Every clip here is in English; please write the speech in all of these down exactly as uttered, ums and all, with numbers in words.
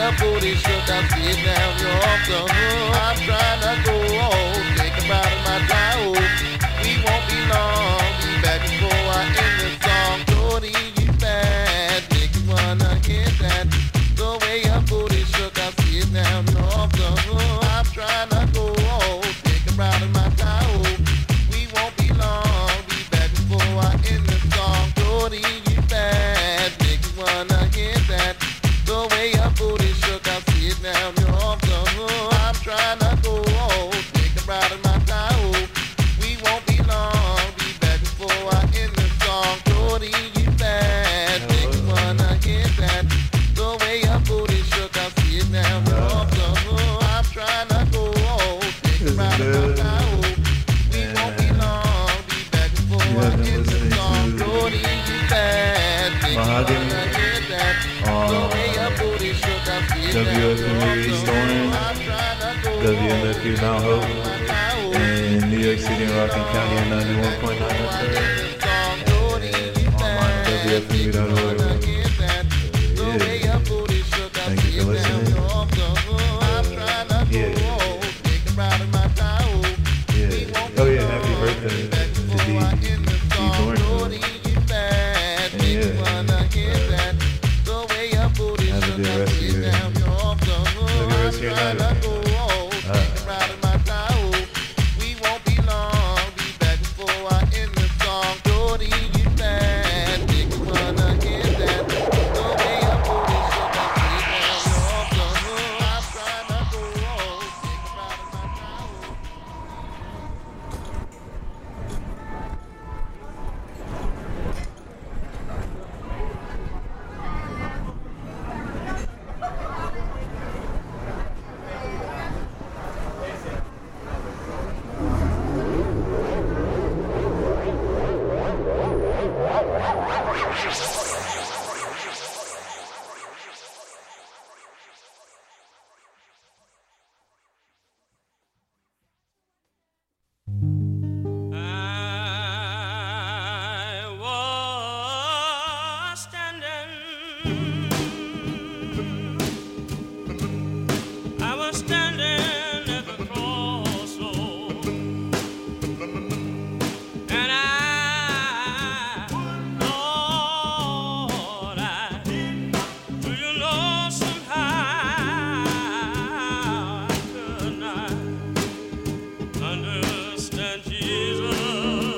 your booty shook, I see it down your off the hook. I'm trying to go home, think about it, my child. We won't be long, be back before I end this song. Shorty, you bad, make you wanna hit that. The way your booty shook, I see it down your off the hook. I'm trying to go home, think about it, my child. We won't be long, be back before I end this song. Shorty, you bad, make you wanna hit that. The way your booty shook, I see it now, you're off the hook. I'm trying to go home, think about it, my child. We won't be long, be back before I end the song. Shorty, you bad, make you wanna hit that. The way your booty shook, I see it now, you're off the hook. I'm trying to go home, think about it, my child. We won't be long, be back before I end the song. Shorty, you bad, make you wanna hit that. The way your booty shook, I see it now, W F M U East Orange, W M F U Mount Hope, and New York City and Rockland County at ninety-one point nine F M, and online at W F M U dot org. Yeah. Thank you for listening. Yeah. Yeah. Oh yeah, happy birthday to D. D. Thornton. And yeah. Have a good rest of your day. Have a good rest of your night. Uh, We won't be long, be back before I end the song. Shorty, you bad, make you wanna get that. The way your booty shook, I see it now, you're off the hook. I'm trying to go home, think about it, my child. I was standing, I was standing at the crossroads, and I thought I, do you know, somehow I could not understand Jesus.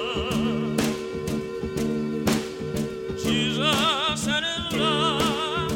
Jesus and his love.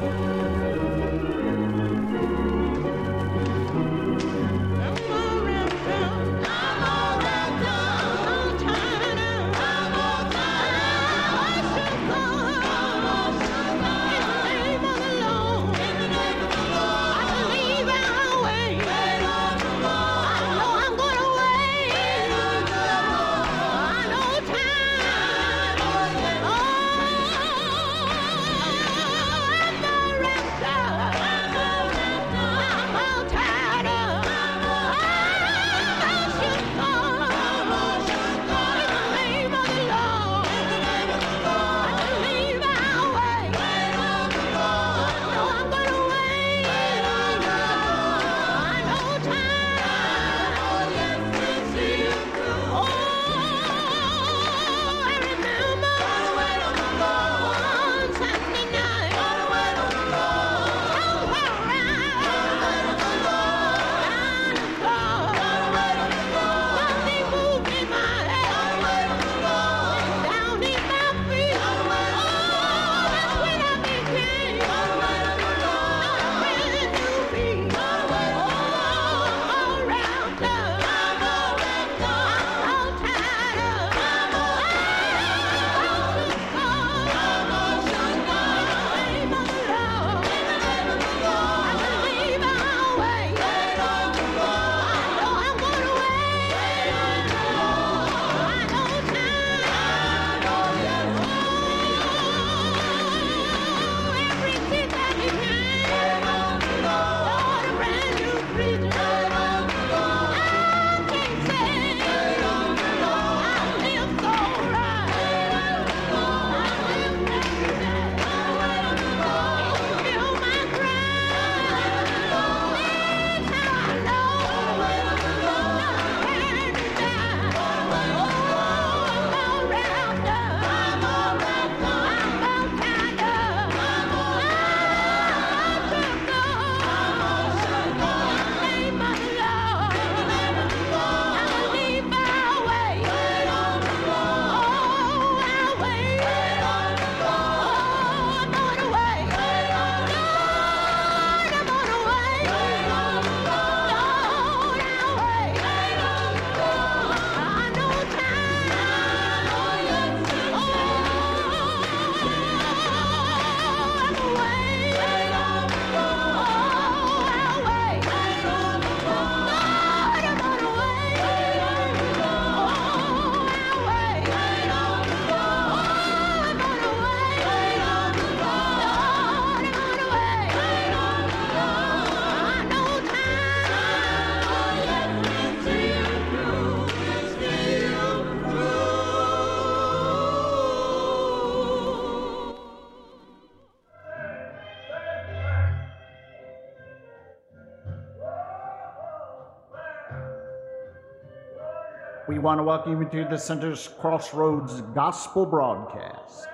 We want to welcome you to the Center's Crossroads Gospel Broadcast.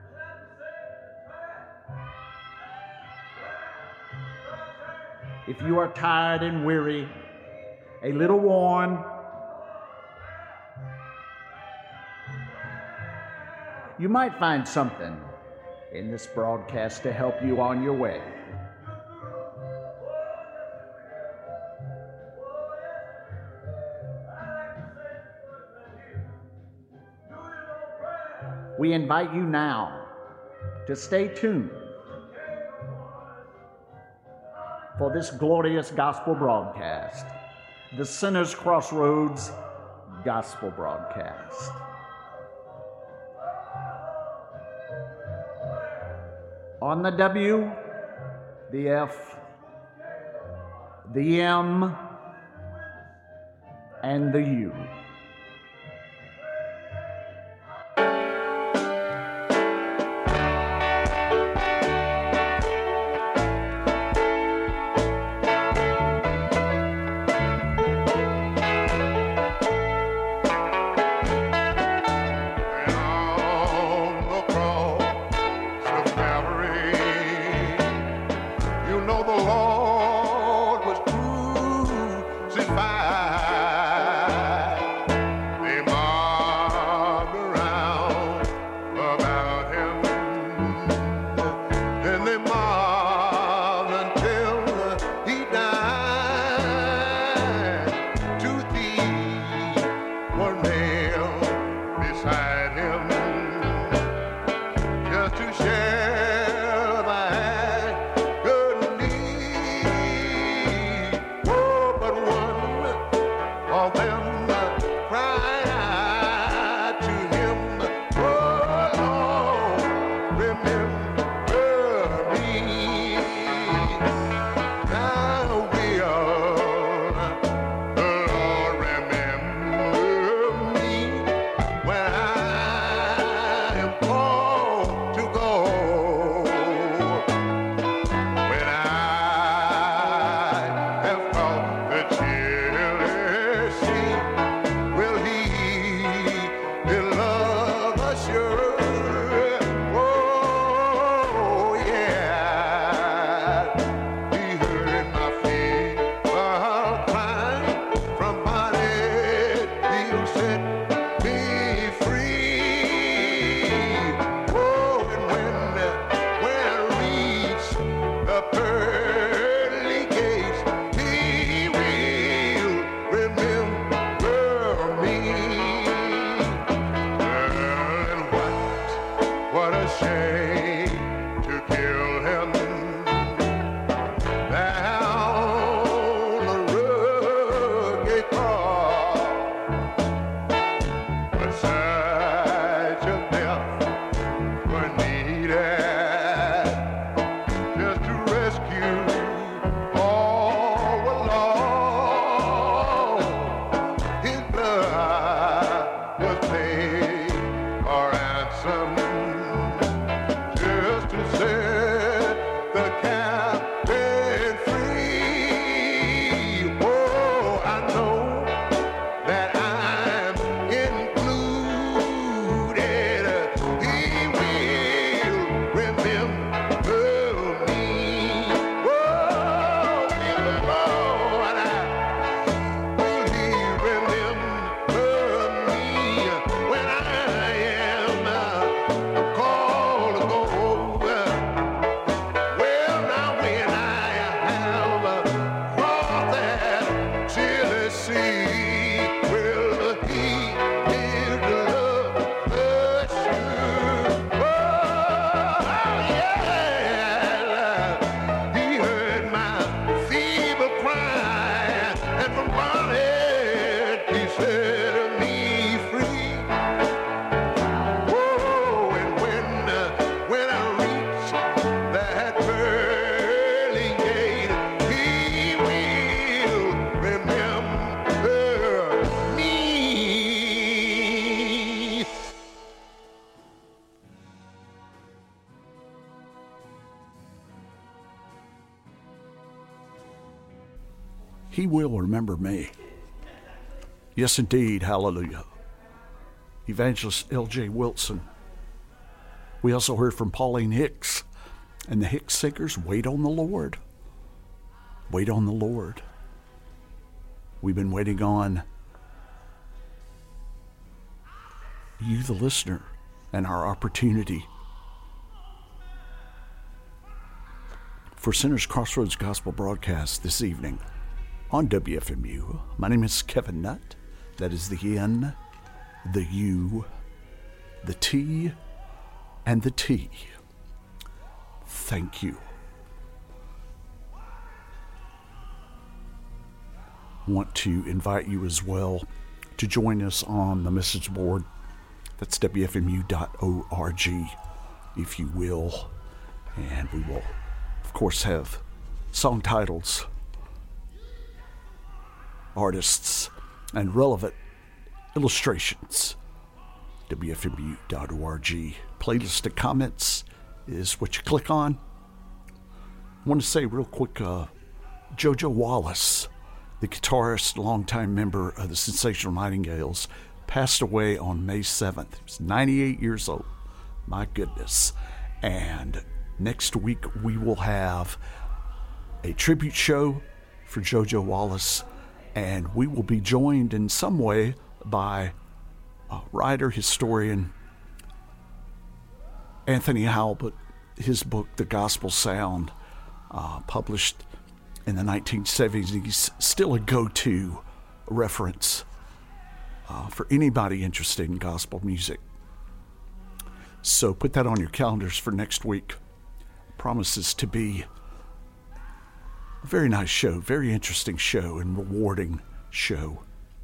If you are tired and weary, a little worn, you might find something in this broadcast to help you on your way. We invite you now to stay tuned for this glorious gospel broadcast, the Center's Crossroads Gospel Broadcast. On the W, the F, the M, and the U. They mob the pearly gates. He will remember me. And what, what a shame to kill him down the rugged cross. But such a death were needed just to rescue all alone. His blood was paid for ransom just to set the captain free. Oh, I know that I'm included. He will remember me. Oh, dear Lord, will He remember me when I am called to go? Well, now when I have crossed that chilly sea, will He give the love assured? Oh, yeah, He heard my feeble cry, and from bondage He set me free. Oh, and when, uh, when I reach that pearly gate, He will remember me. He will remember me. Yes, indeed. Hallelujah. Evangelist L J Wilson. We also heard from Pauline Hicks and the Hicks Singers. Wait on the Lord. Wait on the Lord. We've been waiting on you, the listener, and our opportunity for Sinners Crossroads Gospel Broadcast this evening on W F M U. My name is Kevin Nutt. That is the N, the U, the T, and the T. Thank you. Want to invite you as well to join us on the message board. That's W F M U dot org, if you will. And we will, of course, have song titles, artists, and relevant illustrations. W F M U dot org. Playlist and comments is what you click on. I want to say real quick, uh, JoJo Wallace, the guitarist, longtime member of the Sensational Nightingales, passed away on May seventh. He was ninety-eight years old. My goodness. And next week we will have a tribute show for JoJo Wallace, and we will be joined in some way by uh, writer, historian Anthony Halbert. His book, The Gospel Sound, uh, published in the nineteen seventies, still a go-to reference uh, for anybody interested in gospel music. So put that on your calendars for next week. Promises to be a very nice show, very interesting show, and rewarding show.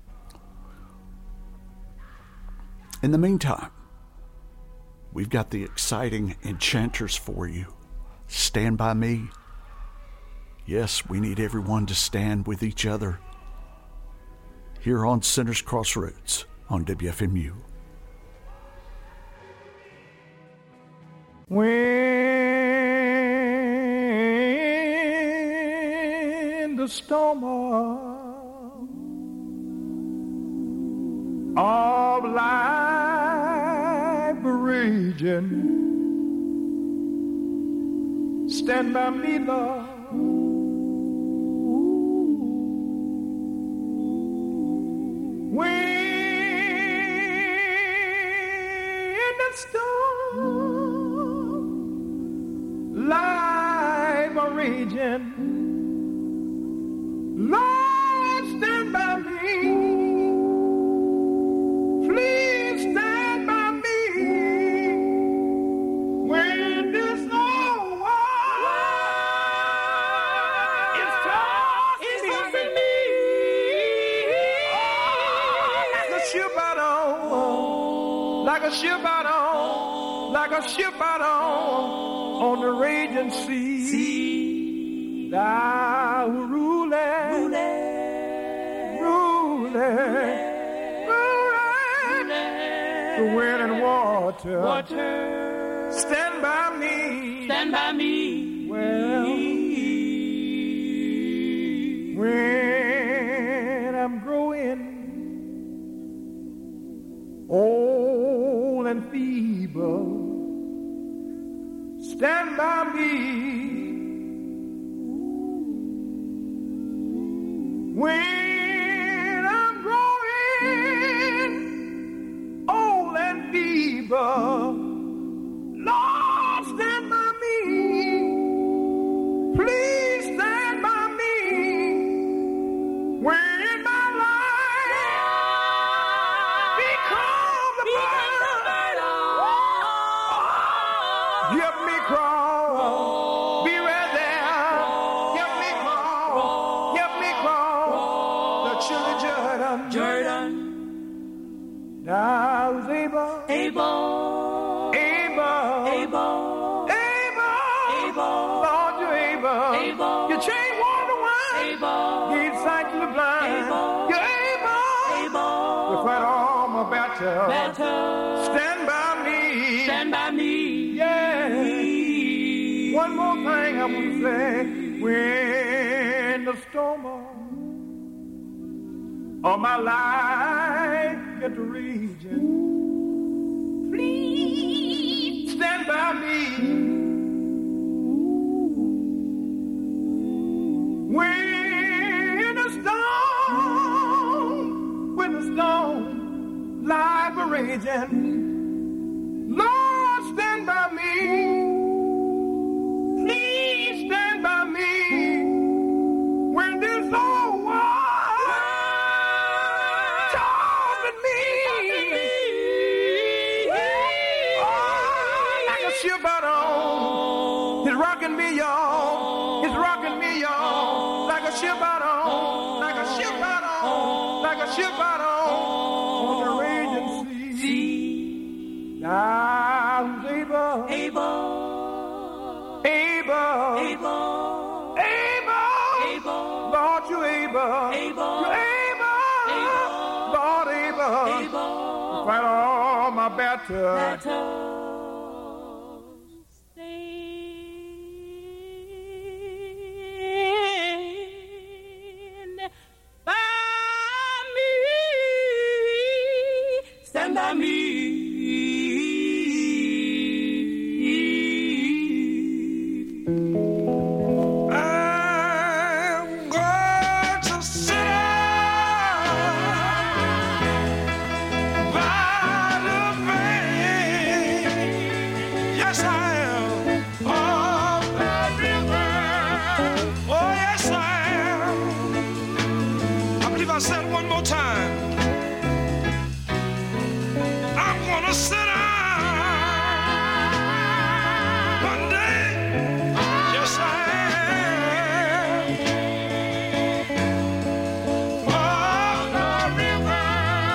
In the meantime, we've got the exciting Enchanters for you. Stand by Me. Yes, we need everyone to stand with each other here on Sinners Crossroads on W F M U. When the storm of life raging, stand by me, Lord. When the storm life raging. Lord, stand by me. Please stand by me. When this whole world is tossing me, like a ship out on, like a ship out on, like a ship out on, on the raging sea. sea. Thou rulest, rulest, rulest the wind and water. Water. Stand by me. Stand by me. Well, when I'm growing old and feeble, stand by me. When I'm growing old and feeble, Lord, stand by me. Please stand by me. When my life becomes a burden, help me crawl. Be right there. Help me crawl. Help me crawl. The children Jordan. Jordan. Now is able. Able. Able. Able. Able. Able. Lord, you're able. Able. You change water wine. Able. Give sight to the blind. Able. You're able. Able. To fight all my battles. Battle. Stand by me. Stand by me. Yeah. One more thing I want to say. When the storm of my life get to raging, please stand by me. When the storm, when the storm life a raging, Lord, stand by me. Please stand by me. When this whole world tossing me, oh, like a ship out on, it's rocking me, y'all. It's rocking me, y'all. Like a ship out on, like a ship out on, like a ship out on, on the raging sea. Now who's able, Able. able, Able. able, Able. Lord, you able, Able. you able, Able. Lord, able, Able. fight all my battles. Battle. Stand by me. Stand by me. I'm going to sit by the bank. Yes, I am. Of the river. Oh, yes, I am. I believe I said it one more time. I'm gonna sit down one day. Yes, I am. Of the river.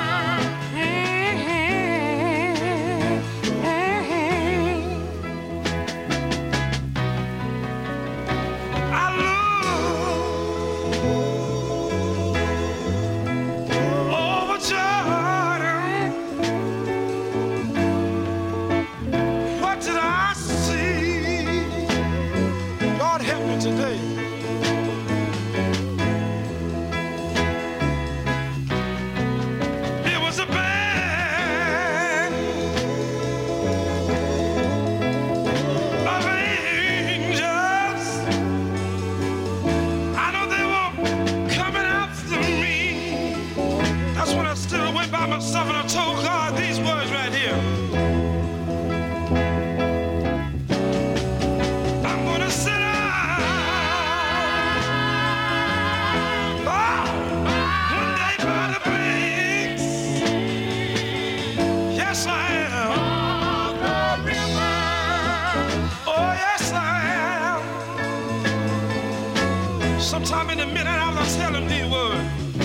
I look over Jordan. What did I see? God help me today. It was a band of angels. I know they were coming after me. That's when I stood away by myself and I told God these words right here. I'm gonna sit down Sometime in the minute I was telling these words.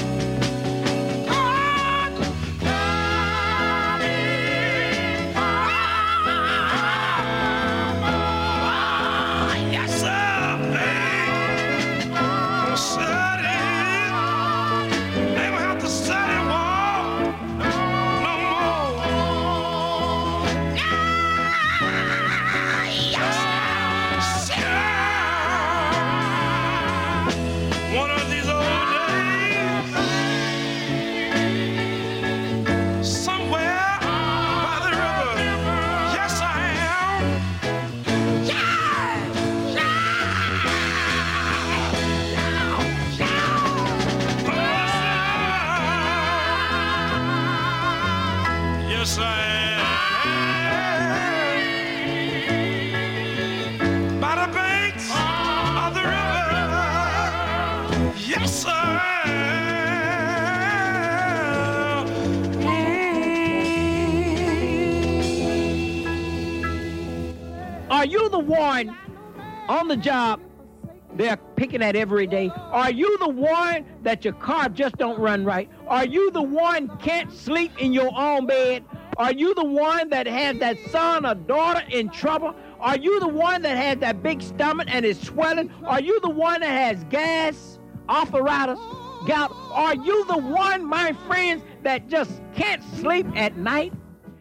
Are you the one on the job they're picking at every day? Are you the one that your car just don't run right? Are you the one can't sleep in your own bed? Are you the one that has that son or daughter in trouble? Are you the one that has that big stomach and is swelling? Are you the one that has gas, arthritis, gout? Are you the one, my friends, that just can't sleep at night?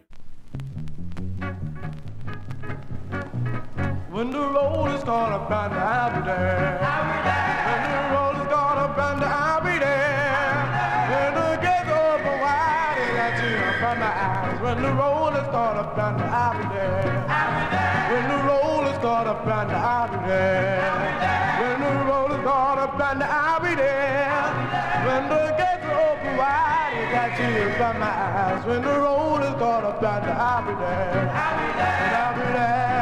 When the road is gonna bend, I'll be there. When the road is gonna bend, I'll be there. When the gates open wide, they got tears from my eyes. When the road is gonna bend, I'll be there. When the road is gonna bend, I'll be there. When the road is gonna bend, I'll be there. When the gates open wide, they got tears from my eyes. When the road is gonna bend, I'll be there. I'll be there. And I'll be there.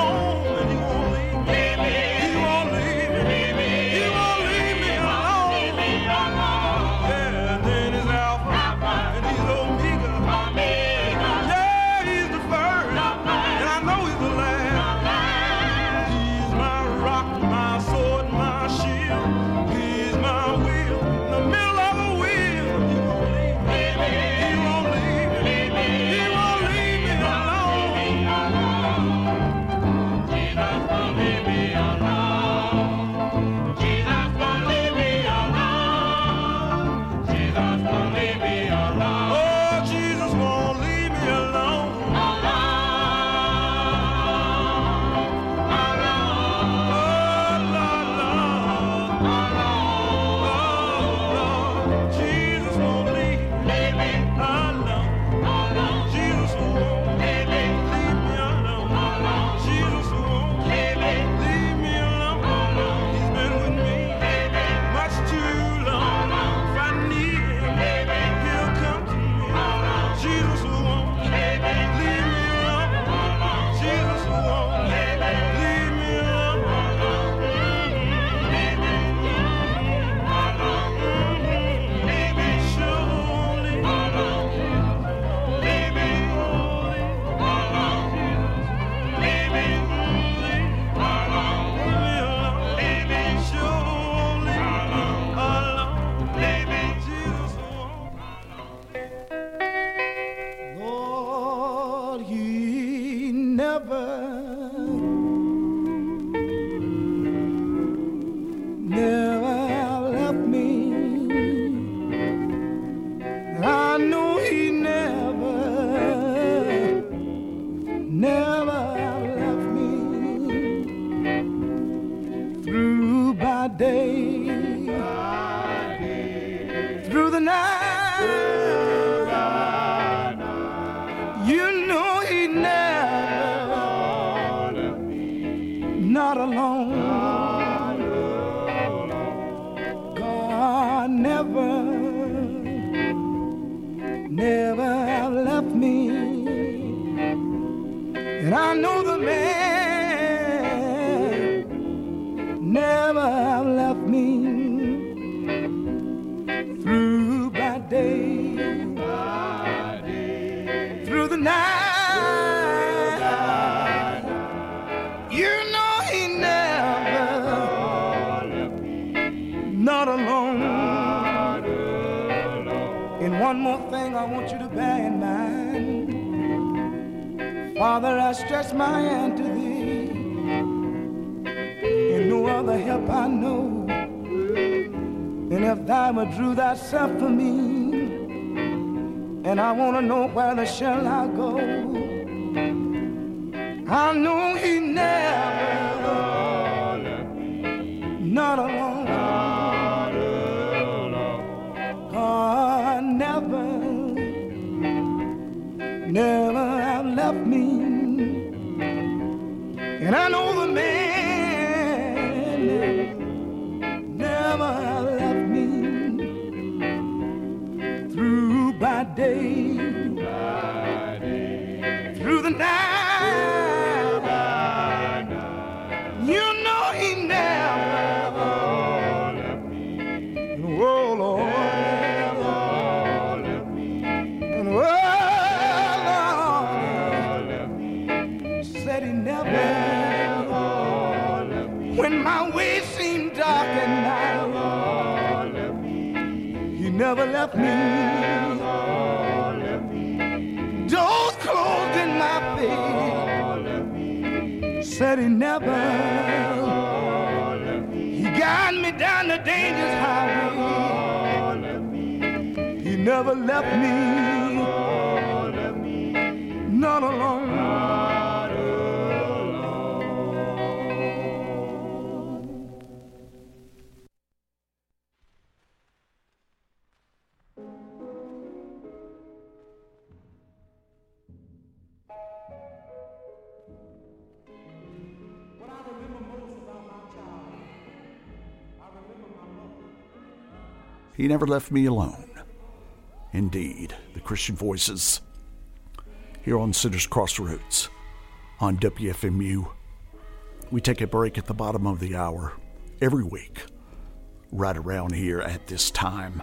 He won't leave me. He won't leave me alone. never, never have left me. And I know the man never have left me. Through by day, by day, through the night. Not alone. Not alone. And one more thing I want you to bear in mind. Father, I stretch my hand to thee, and no other help I know. And if thou withdrew thyself from me, and I want to know whether shall I go, I know he never, not alone. Never have left me. And I know the man never have left me. Through by day, by day, through the night, by night. You know he never left me. Oh Lord, never left me. And oh, when my way seemed dark at night, he never left me. Doors closed in my face, said he never. He guided me down the dangerous highway. He never left me, not alone. He never left me alone. Indeed, the Christian Voices here on Sinners Crossroads on W F M U. We take a break at the bottom of the hour every week, right around here at this time.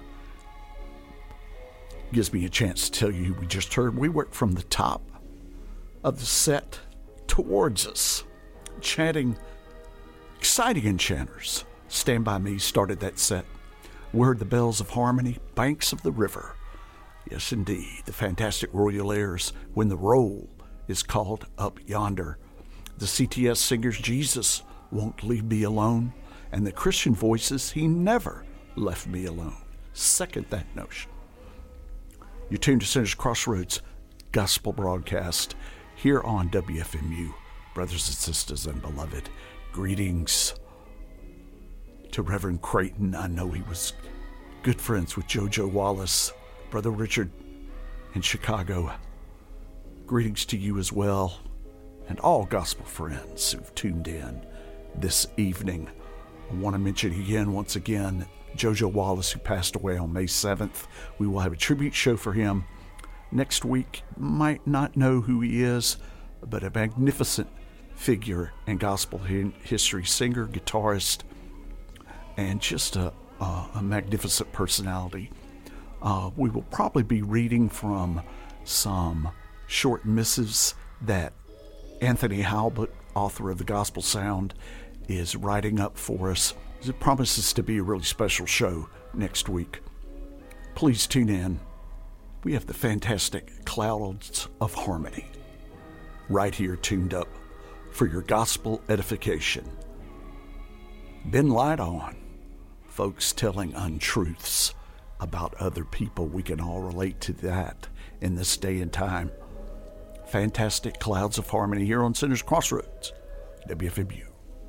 Gives me a chance to tell you who we just heard. We worked from the top of the set towards us, chanting exciting enchanters. Stand By Me started that set. We heard the Bells of Harmony, Banks of the River. Yes, indeed, the fantastic Royal Airs, When the Roll is Called Up Yonder. The C T S singers, Jesus Won't Leave Me Alone. And the Christian Voices, He Never Left Me Alone. Second that notion. You're tuned to Sinners Crossroads Gospel Broadcast here on W F M U. Brothers and sisters and beloved, greetings to Reverend Creighton. I know he was good friends with JoJo Wallace, Brother Richard in Chicago. Greetings to you as well, and all gospel friends who've tuned in this evening. I want to mention again, once again, JoJo Wallace, who passed away on May seventh. We will have a tribute show for him next week. Might not know who he is, but a magnificent figure in gospel history, singer, guitarist, and just a, a, a magnificent personality. Uh, we will probably be reading from some short missives that Anthony Halbert, author of The Gospel Sound, is writing up for us. It promises to be a really special show next week. Please tune in. We have the fantastic Clouds of Harmony right here tuned up for your gospel edification. Been light on. Folks telling untruths about other people. We can all relate to that in this day and time. Fantastic Clouds of Harmony here on Sinners Crossroads, W F M U.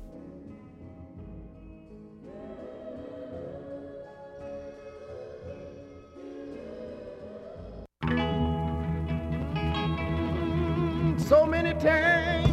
So many times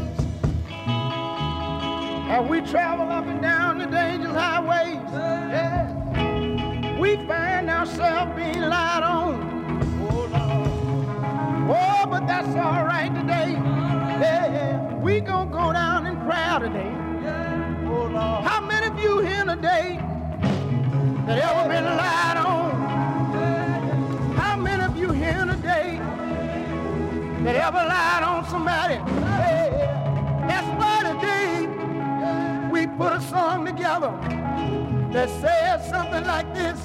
have we traveled up and down the dangerous highways. Yeah. We find ourselves being lied on. Oh, Lord. Oh, but that's all right today. Yeah, we gonna go down in prayer today. Oh, Lord. How many of you here today that ever been lied on? How many of you here today that ever lied on somebody? Yeah, that's why today we put a song together that says something like this.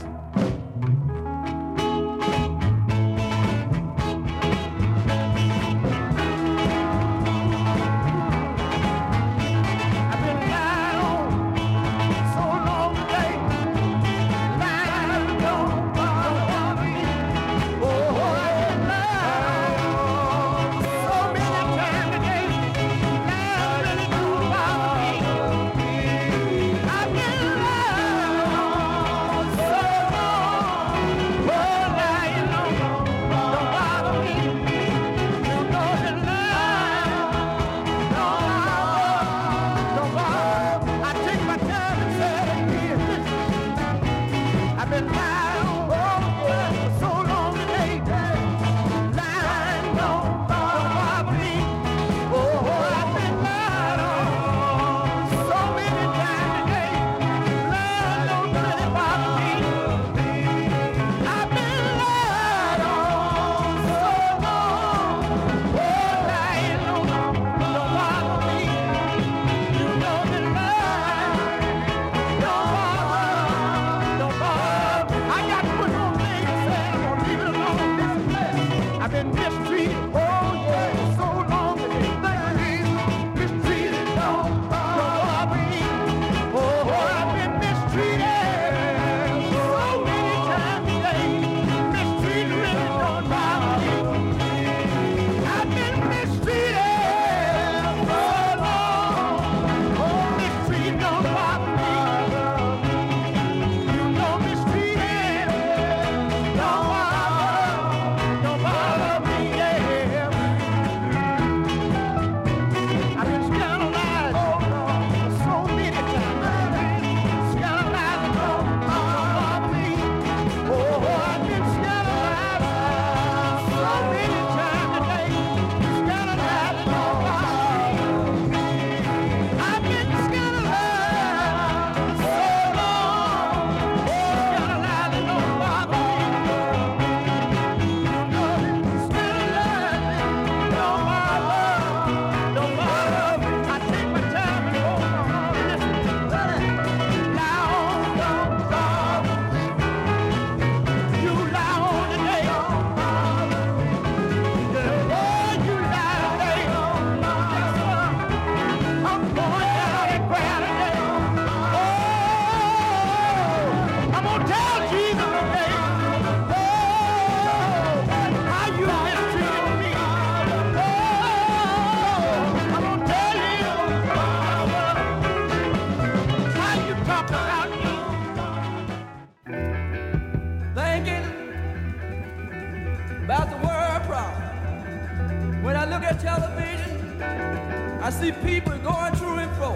I see people going through and fro,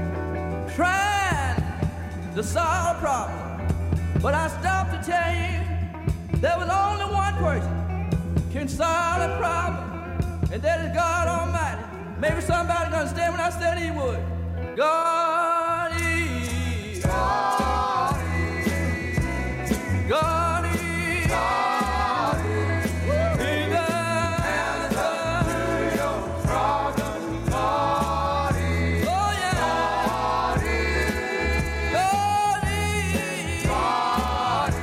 trying to solve a problem. But I stopped to tell you, there was only one person can solve a problem, and that is God Almighty. Maybe somebody gonna understand when I said he would. God is. God is. God is. God is. He the answer to your problem. God is. Oh yeah. God is. God is. God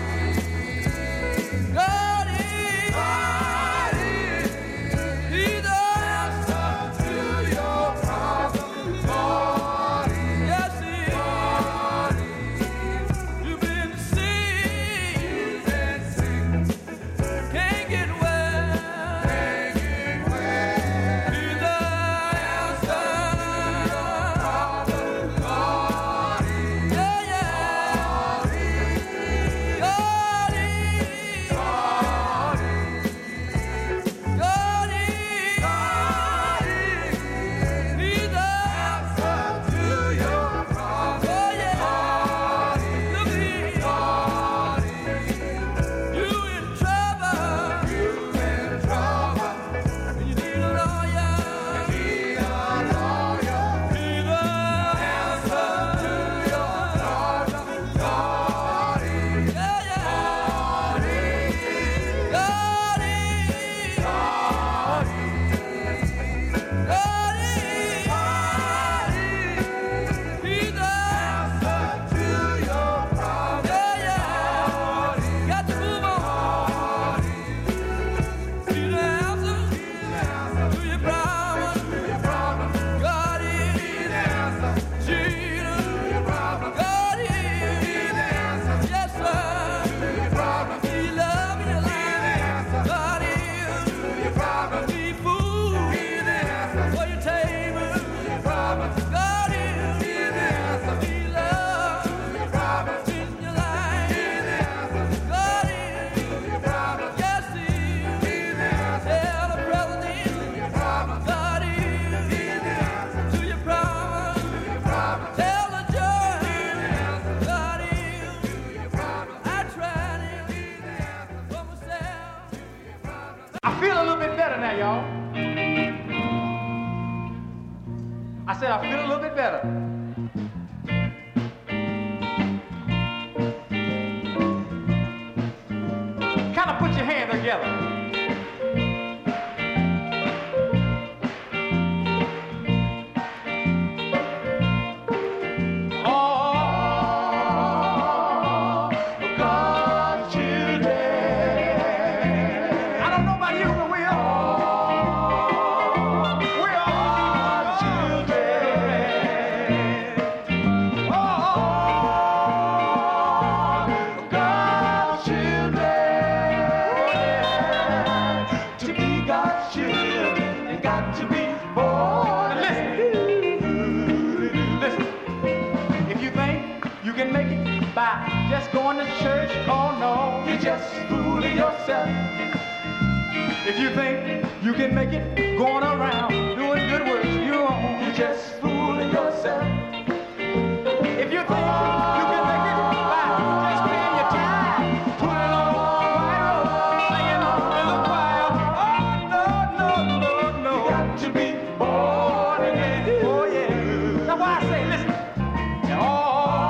is. God is. God is. He the answer to your problem. God is. Yes, he is. God is. You've been sick. You've been sick. now, y'all. I said I feel a little bit better. Kind of put your hands together. Just going to church, oh no, you're just fooling yourself. If you think you can make it going around doing good works, you're wrong, you're just fooling yourself. If you think you can make it by just paying your time, putting on white robe, singing in the choir, oh no, no, no, no, you got to be born again. Oh yeah. That's why I say, listen. Oh,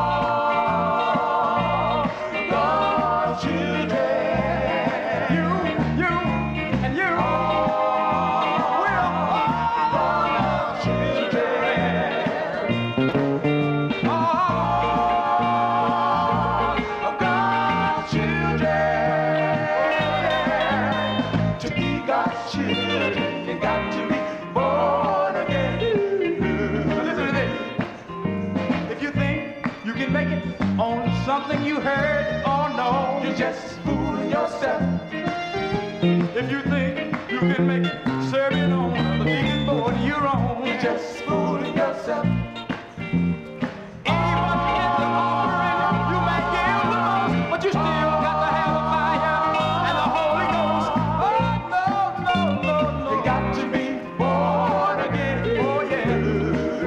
something you heard, oh no, you're just fooling yourself. If you think you can make it serving on the deacon board, you're wrong, you're just fooling yourself. Anyone in the offering, you may give the most, but you still got to have a fire and the Holy Ghost. Oh no, no, no, no, you got to be born again, oh yeah.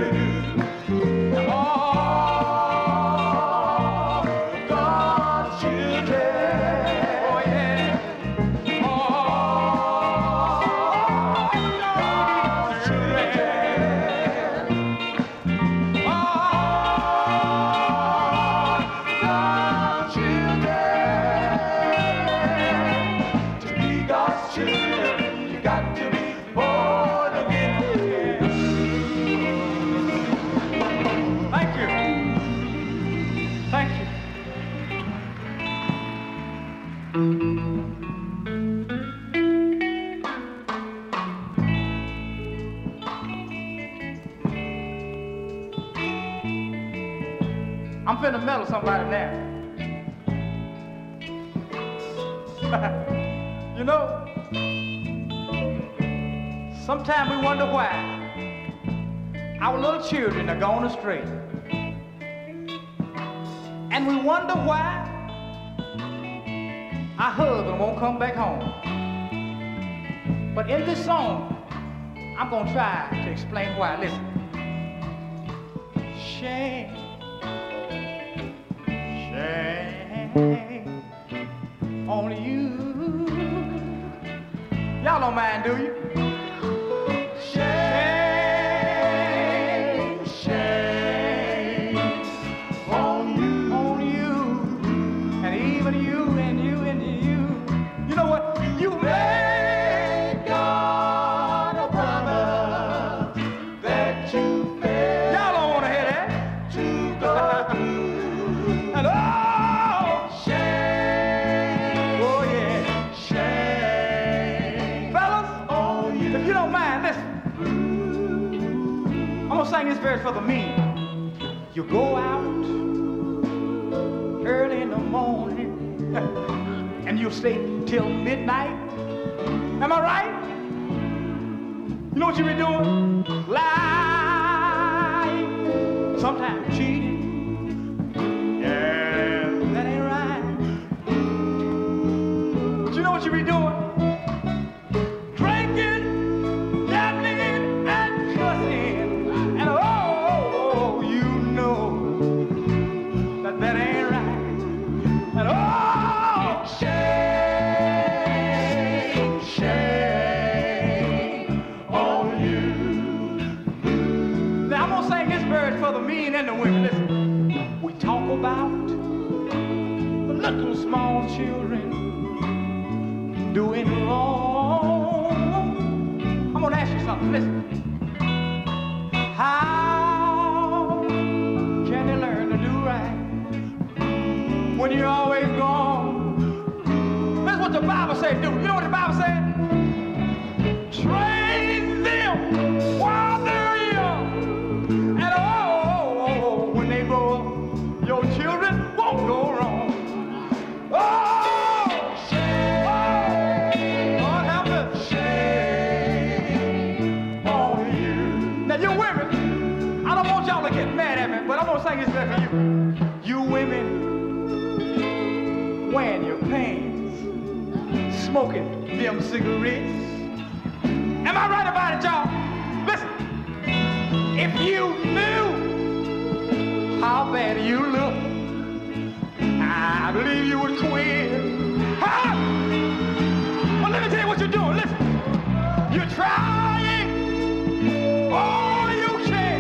I'm finna meddle somebody now. You know, sometimes we wonder why our little children are gone astray. And we wonder why our husband won't come back home. But in this song, I'm gonna try to explain why. Listen. Shame. Shame on you. Y'all don't mind, do you? Shame, shame on you, on you, and even you, and you, and you. You know what? You made God a promise that you failed. Y'all don't want to hear that. To go through. And oh, shame. Oh yeah, shame. Fellas, on you. If you don't mind, listen. I'm gonna sing this verse for the men. You go out early in the morning and you stay till midnight. Am I right? You know what you be doing? Lying, sometimes cheating. Yeah, that ain't right. But you know what you be doing? Drinking, gambling, and cussing. And oh, you know that that ain't right. And oh, shame, shame little small children doing wrong. I'm gonna ask you something. Listen. How can they learn to do right when you're always gone? That's what the Bible says do. You know what the Bible says? Train them while they're young. And oh, when they grow up, your children won't go wrong. Oh, shame. Lord have mercy. Shame on you. Now, you women, I don't want y'all to get mad at me, but I'm going to sing this back for you. You women wearing your pants, smoking them cigarettes. Am I right about it, y'all? Listen, if you knew how bad you look, I believe you would quit. Huh? Well, let me tell you what you're doing. Listen, you're trying all you can,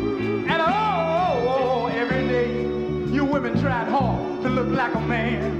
and oh, oh, oh, every day you women tried hard to look like a man.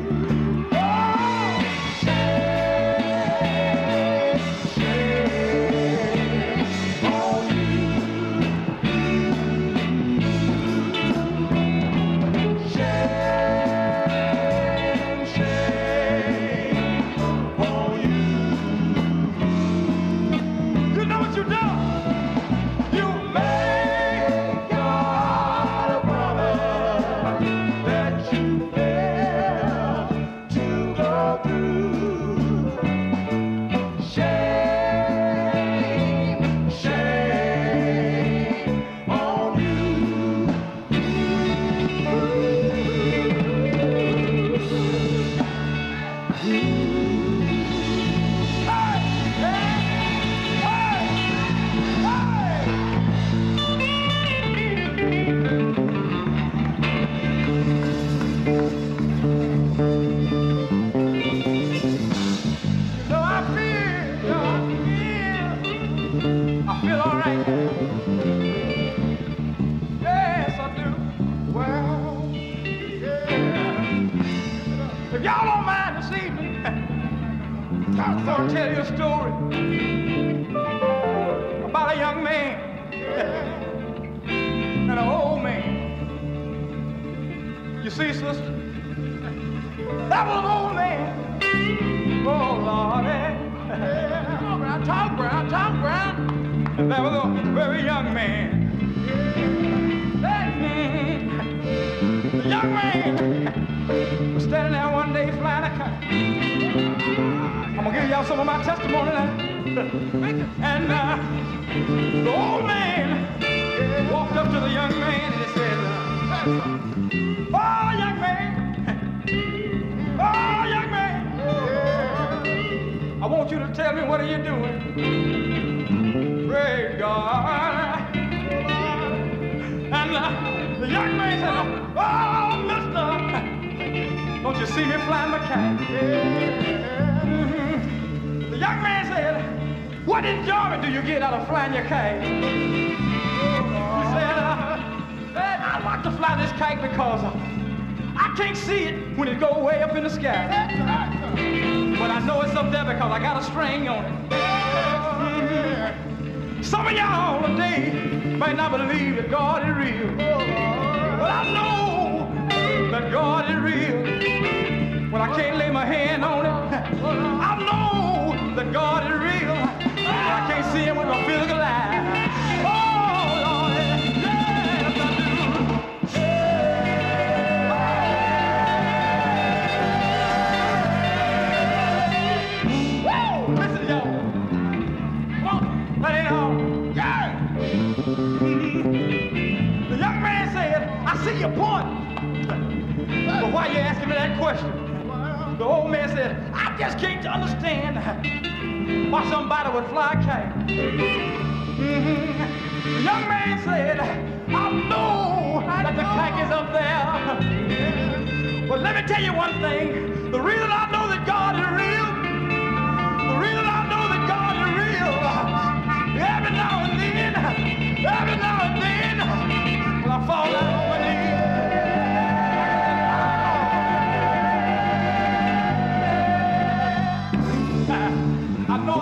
Fall down on my knees.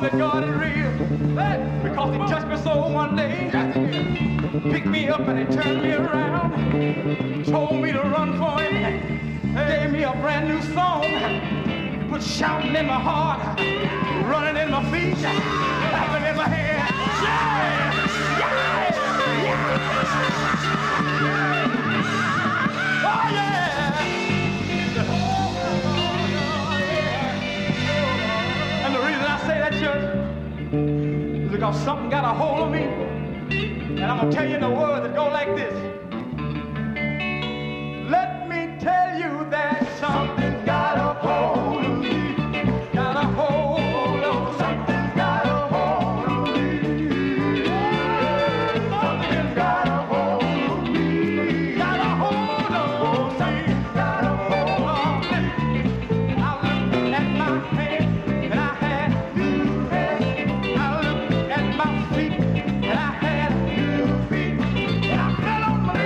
that God is real. Because he touched me so one day, picked me up and he turned me around, told me to run for him, gave me a brand new song, put shouting in my heart, running in my feet, clapping in my hands. Yeah! Yeah! Yeah! Oh yeah! And the reason I say that, church, is because something got a hold of me. And I'm going to tell you in the word that go like this. Let me tell you that something got a hold of me. Got a hold of something got a hold of me. Something got a hold of me. Got a hold of me. Got a hold of me. I looked at my hands and I had new hands. I looked at my feet and I had new feet. And I fell on my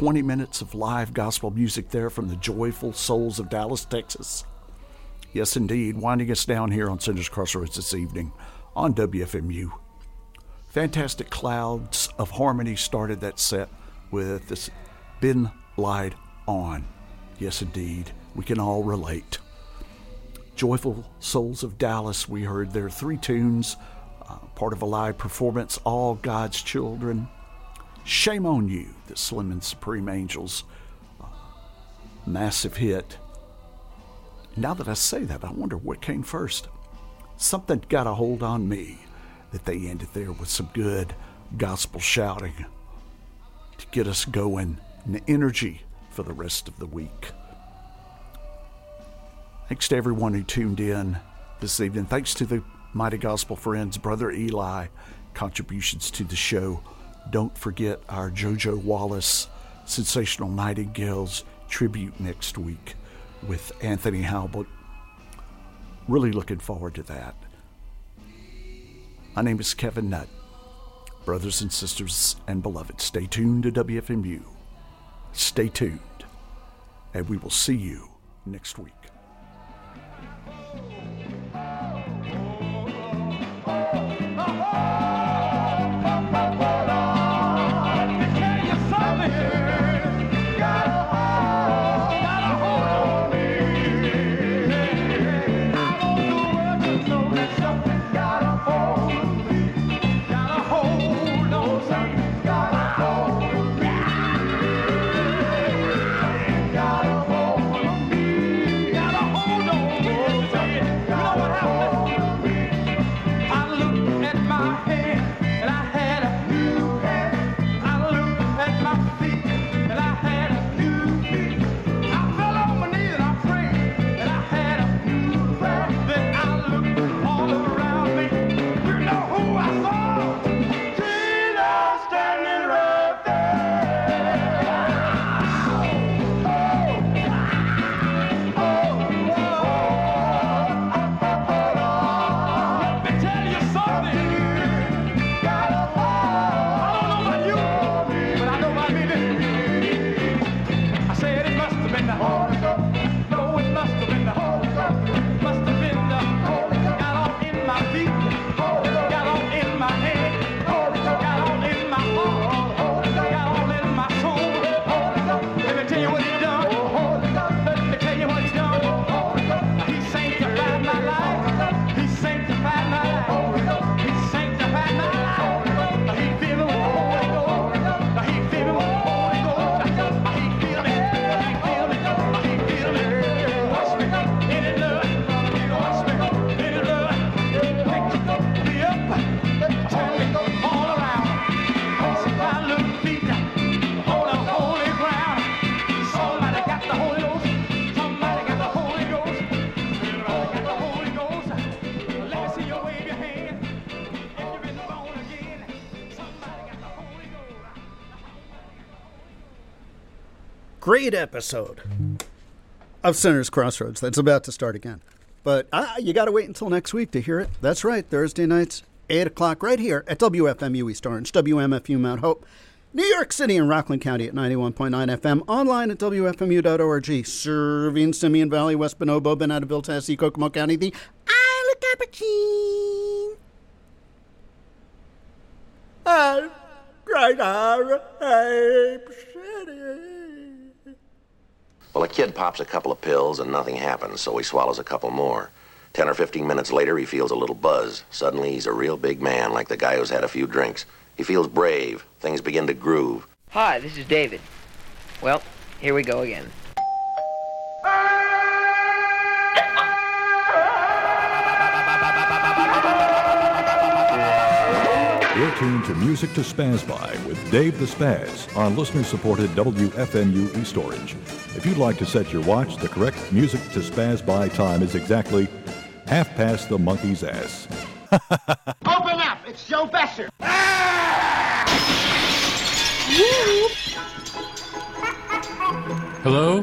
twenty minutes of live gospel music there from the Joyful Souls of Dallas, Texas. Yes, indeed, winding us down here on Sinners Crossroads this evening on W F M U. Fantastic Clouds of Harmony started that set with this Been Lied On. Yes, indeed, we can all relate. Joyful Souls of Dallas, we heard their three tunes, uh, part of a live performance, All God's Children. Shame on You, the Slim and Supreme Angels, uh, massive hit. Now that I say that, I wonder what came first. Something Got a Hold on Me, that they ended there with some good gospel shouting to get us going and the energy for the rest of the week. Thanks to everyone who tuned in this evening. Thanks to the Mighty Gospel Friends, Brother Eli, contributions to the show. Don't forget our JoJo Wallace Sensational Nightingales tribute next week with Anthony Halbert. Really looking forward to that. My name is Kevin Nutt. Brothers and sisters and beloved, stay tuned to W F M U. Stay tuned, and we will see you next week. Great episode of Sinners Crossroads that's about to start again. But uh, you got to wait until next week to hear it. That's right, Thursday nights, eight o'clock, right here at W F M U East Orange, W M F U Mount Hope, New York City and Rockland County at ninety-one point nine F M, online at W F M U dot org, serving Simeon Valley, West Bonobo, Benataville, Tennessee, Kokomo County, the Isle of Capuchin. And Great Ape City. Well, a kid pops a couple of pills and nothing happens, so he swallows a couple more. Ten or fifteen minutes later, he feels a little buzz. Suddenly, he's a real big man, like the guy who's had a few drinks. He feels brave. Things begin to groove. Hi, this is David. Well, here we go again. You're tuned to Music to Spaz By with Dave the Spaz on listener-supported W F M U East Orange. If you'd like to set your watch, the correct Music to Spaz By time is exactly half past the monkey's ass. Open up! It's Joe Besser! Hello?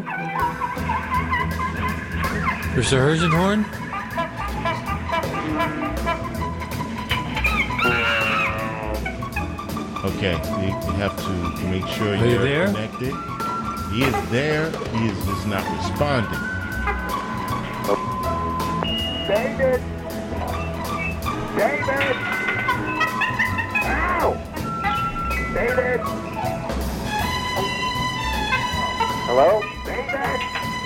Mister Herzenhorn? Okay, you, you have to make sure Are you you're there? connected. He is there. He is just not responding. David! David! Ow! David! Hello? David!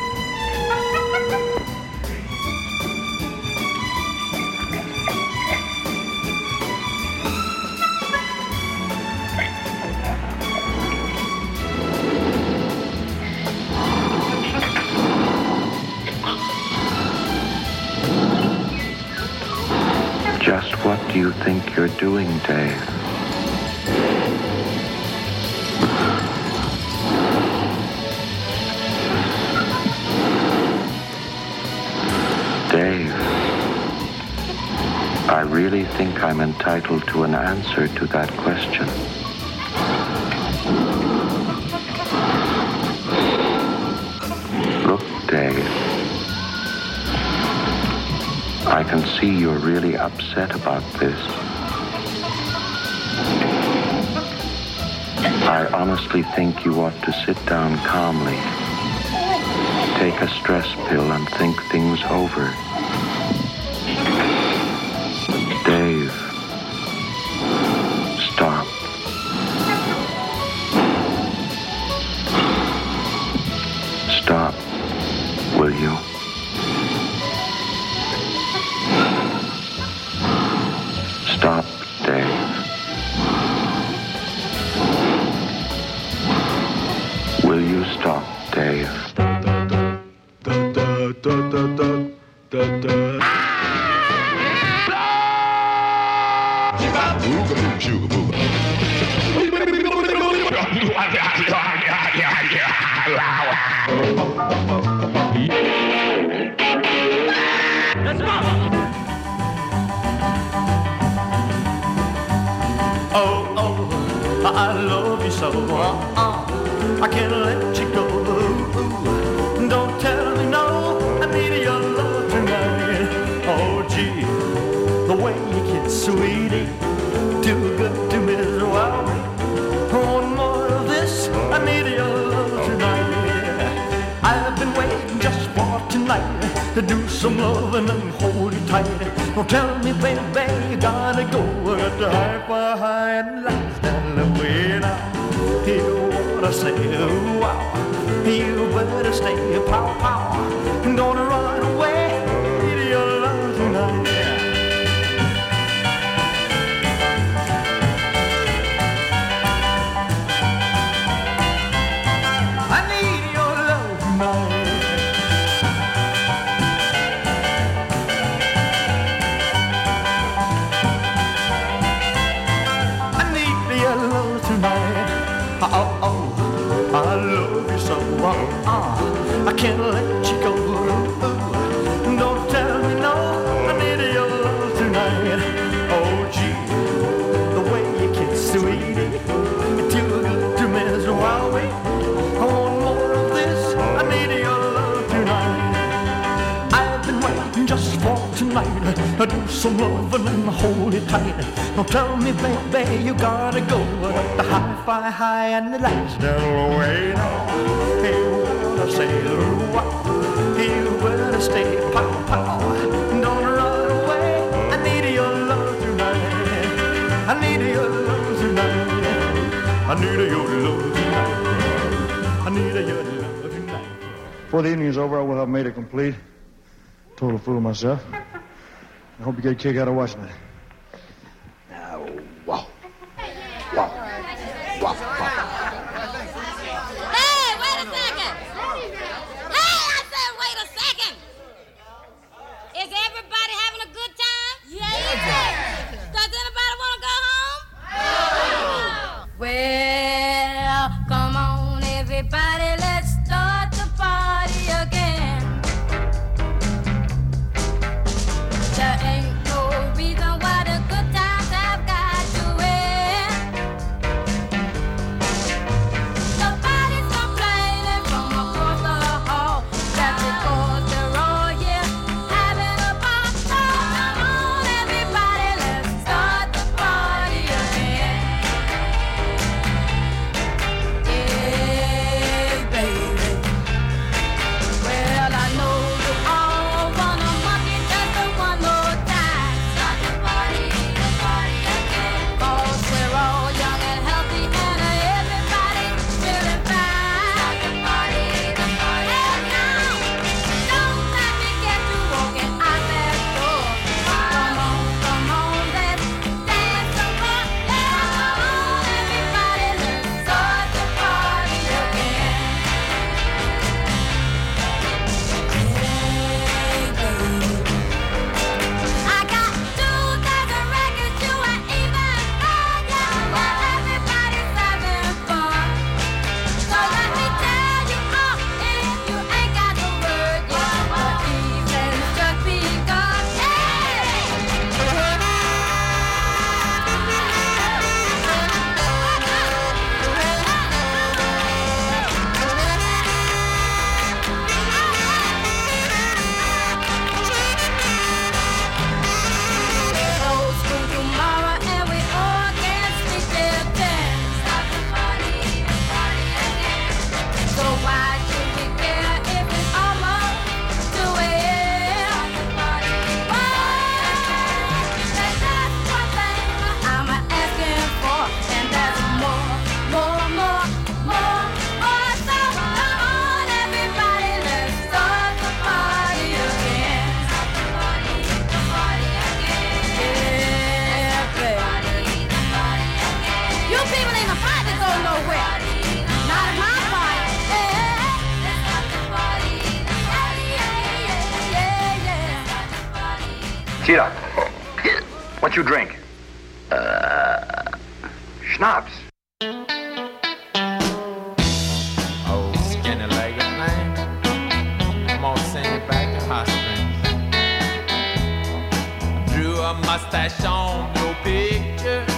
Just what do you think you're doing, Dave? Dave, I really think I'm entitled to an answer to that question. Look, Dave, I can see you're really upset about this. I honestly think you ought to sit down calmly, take a stress pill, and think things over. Dave, stop. Stop, will you? Stop, Dave. Will you stop, Dave? Oh, oh, I love you so. Uh, uh, I can't let you go. Ooh, don't tell me no. I need your love tonight. Oh, gee, the way you kiss, sweetie, too good to miss. Wow, one more of this. I need your love tonight. I've been waiting just for tonight to do some loving and hold you tight. Don't tell me, baby, you gotta go. I got to high, high and last and the way now. You wanna say, wow, you better stay, pow, pow. Don't run away, need your love tonight. I need your love tonight. Oh, oh, I love you so. Uh, uh, I can't let you go. Ooh, don't tell me no. I need your love tonight. Oh, gee, the way you kiss, sweetie, too good to miss. While wait, I want more of this. I need your love tonight. I've been waiting just for tonight. I do some loving and hold it tight. Don't tell me, baby, you gotta go. The hi-fi high and the lights down way now. You wanna say, wow, you better stay, pow, pow. Don't run away. I need your love tonight. I need your love tonight. I need your love tonight. I need your love tonight. Before the evening is over, I will have made it complete. Total fool of myself. I hope you get a kick out of watching it. Now, wow. Wow. Wow. Hey, wait a second. Hey, I said wait a second. Is everybody having a good time? Yeah. Does anybody want to go home? No. Well, come on, everybody, let's start the party again. There ain't no reason why Cheetah, what you drink? Uh, schnapps. Oh, skinny legged man, I'm gonna send you back to Hot Springs. Drew a mustache on your picture.